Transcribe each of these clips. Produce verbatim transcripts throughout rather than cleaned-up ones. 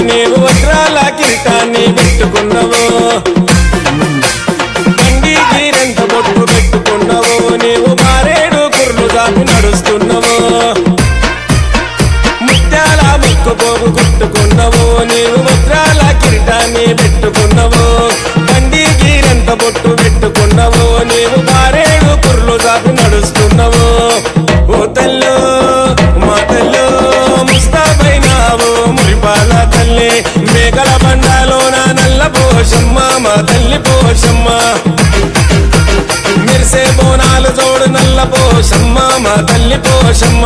నీవు వజ్రాల కిరీటాన్ని పెట్టుకున్నావు బండి గీరెంత బొట్టు పెట్టుకున్నావు నీవు మారేడు కుర్లు దాపి నడుస్తున్నావు ముత్యాల ముక్కు పోగు కుట్టుకున్నావు నీవు వజ్రాల కిరీటాన్ని పెట్టుకున్నావు బండి గీరెంత బొట్టు పెట్టుకున్నావు నీవు మారేడు కుర్లు దాపి నడుస్తున్నావు ఓ తల్లో మా తల్లో ముస్తాబైనావు మురిపాల తల్లి మేకల బండాలోన నల్ల పోషమ్మ మా తల్లి పోషమ్మ మెరిసే బోనాలు జోడు నల్ల పోషమ్మ మా తల్లి పోషమ్మ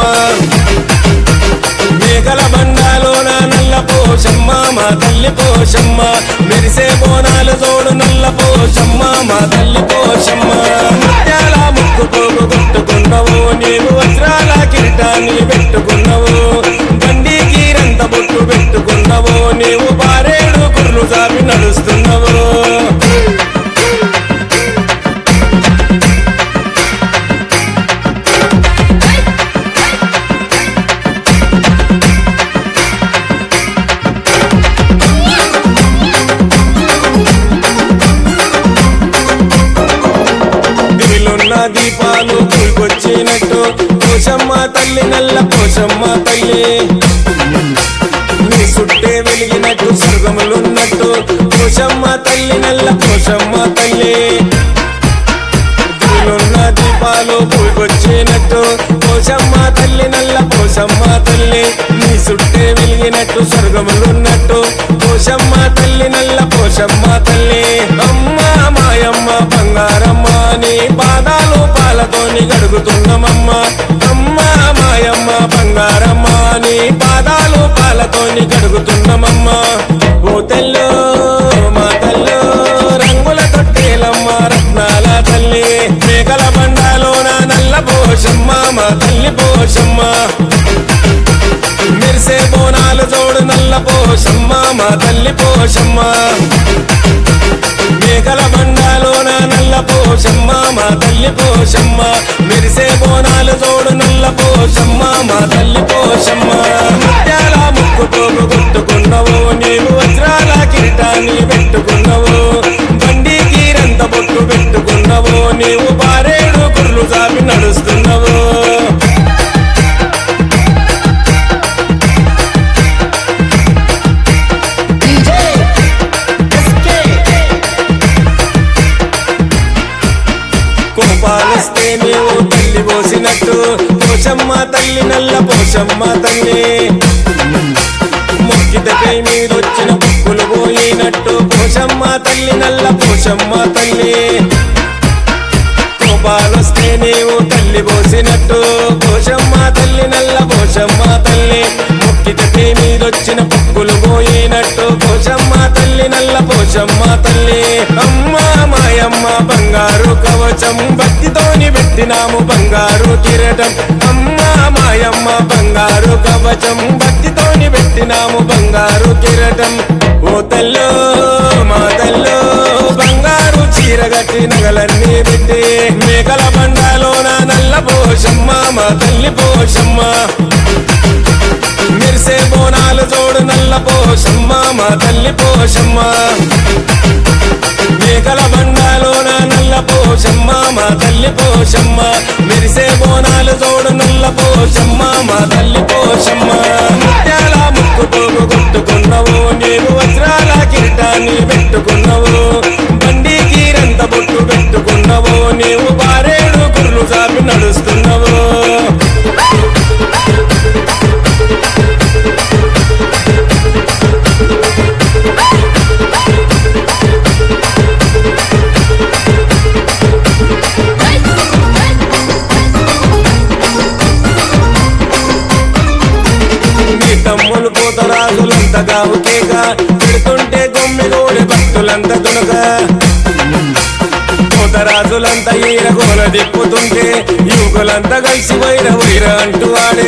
మేకల బండాలోన నల్ల పోషమ్మ మా తల్లి పోషమ్మ మెరిసే బోనాలు జోడు నల్ల పోషమ్మ మా తల్లి పోషమ్మ ముత్యాల ముక్కు పోగు కొట్టుకున్నావు నీవు వజ్రాల కిరీటాన్ని పెట్టుకున్నావు బండి గీరంత బొట్టు పెట్టుకున్నావు నీవు పారేడు కుర్లు జాపి నడుస్తున్నావు దీపాలు కూల్కొచ్చినట్టు పోషమ్మ తల్లి నల్ల పోషమ్మ తల్లి నీ సుట్టే వెలిగినట్టు స్వర్గములున్నట్టు పోషమ్మ తల్లి నల్ల పోషమ్మ తల్లి దిలున్న దీపాలు కూల్కొచ్చినట్టు పోషమ్మ తల్లి నల్ల పోషమ్మ తల్లి నీ సుట్టే వెలిగినట్టు స్వర్గములున్నట్టు పోషమ్మ తల్లి నల్ల పోషమ్మ తల్లి అమ్మ మాయమ్మ బంగారమ్మ నీ పాదాలు పాలతోని గడుగుతున్నామమ్మ అమ్మ మాయమ్మ బంగారమ్మ నీ పాదాలు పాలతోని గడుగుతున్నామమ్మ ఓ తెల్లో మా తల్లో రంగుల తొట్టేలమ్మ రత్నాల తల్లి మేకల బండాలోన నల్ల పోషమ్మ మా తల్లి పోషమ్మ మెరిసే బోనాలు జోడు నల్ల పోషమ్మ మా తల్లి పోషమ్మ మేకల బండాలోన నల్ల పోషమ్మ మా తల్లి పోషమ్మ మెరిసే బోనాలు జోడు నల్ల పోషమ్మ మా తల్లి పోషమ్మ ముత్యాల ముక్కు పోగు కొట్టుకున్నావు నీవు వజ్రాల కిరీటాన్ని పెట్టుకున్నావు బండి గీరంత బొట్టు పెట్టుకున్నావు నీవు పారేడు కుర్లు జాపి నడుస్తున్నావు కోపాలస్తే నీవు తల్లి పోసినట్టు పోషమ్మ తల్లి నల్ల పోషమ్మ తల్లి మొక్కితకై మీదొచ్చిన పుక్కులు పోయినట్టు పోషమ్మ తల్లి నల్ల పోషమ్మ తల్లి కోపాలొస్తే నీవు తల్లి పోసినట్టు పోషమ్మ తల్లి నల్ల పోషమ్మ తల్లి మొక్కితకై మీదొచ్చిన పుక్కులు పోయినట్టు పోషమ్మ తల్లి నల్ల పోషమ్మ తల్లి అమ్మ మాయమ్మ బంగారు కవచం భక్తితోని పెట్టినాము బంగారు కిరీటం అమ్మ మాయమ్మ బంగారు కవచం భక్తితోని పెట్టినాము బంగారు కిరీటం ఓ తల్లో మా తల్లో బంగారు చీరగట్టి నగలన్నీ పెట్టి మేకల బండాలోన నల్ల పోషమ్మ మా తల్లి పోషమ్మ మెరిసే బోనాలు జోడు నల్ల పోషమ్మ మా తల్లి పోషమ్మ మేకల బండాలోన నల్ల పోషమ్మ మా తల్లి పోషమ్మ మెరిసే బోనాలు జోడు నల్ల పోషమ్మ మా తల్లి పోషమ్మ ముత్యాల ముక్కు పోగు కొట్టుకున్నావు నీవు వజ్రాల కిరీటాన్ని పెట్టుకున్నావు బండి గీరంత బొట్టు పెట్టుకున్నావు నీవు పారేడు కుర్లు జాపి నడుస్తున్నావు తమ్ములు పోతరాజులంత గావుకేగా పెడుతుంటే గొమ్మిగోడి భక్తులంత దునక పోతరాజులంత ఈర గోల దిప్పుతుంటే యువకులంతా కలిసి వైర వైర అంటూ ఆడే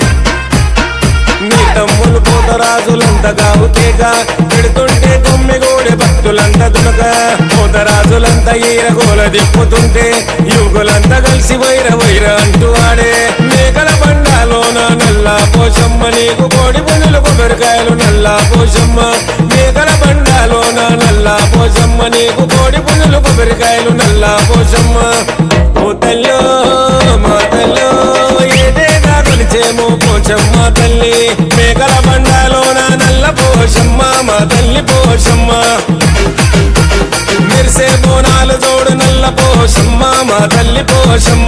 నీ తమ్ములు పోతరాజులంత గావుకేగా పెడుతుంటే గొమ్మిగోడి భక్తులంత దునక పోతరాజులంత ఈర గోల దిప్పుతుంటే యువకులంతా కలిసి వైర వైర అంటూ ఆడే మేకల బండాలోన నల్ల పోషమ్మ నీకు కోడి పునులు కొబ్బరికాయలు నల్ల నల్ల పోషమ్మ మేకల బండాలోన నల్ల పోషమ్మ నీకు కోడి పుంజులు కొబ్బరికాయలు నల్ల పోషమ్మ ఓ తల్లో మా తల్లో ఏదేగా కొలిచేమో పోషమ్మ తల్లి మేకల బండాలోన నల్ల పోషమ్మ మా తల్లి పోషమ్మ మెరిసే బోనాలు జోడు నల్ల పోషమ్మ మా తల్లి పోషమ్మ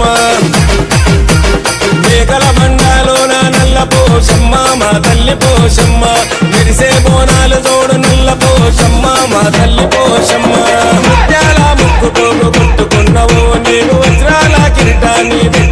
మేకల బండాలోన నల్ల పోషమ్మ మా తల్లి పోషమ్మ మెరిసే బోనాలు జోడు నల్ల పోషమ్మ మా తల్లి పోషమ్మ ముత్యాల ముక్కు పోగు కొట్టుకున్నవో నీకు వజ్రాల కిరీటాన్ని